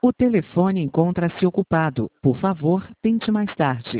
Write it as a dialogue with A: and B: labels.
A: O telefone encontra-se ocupado. Por favor, tente mais tarde.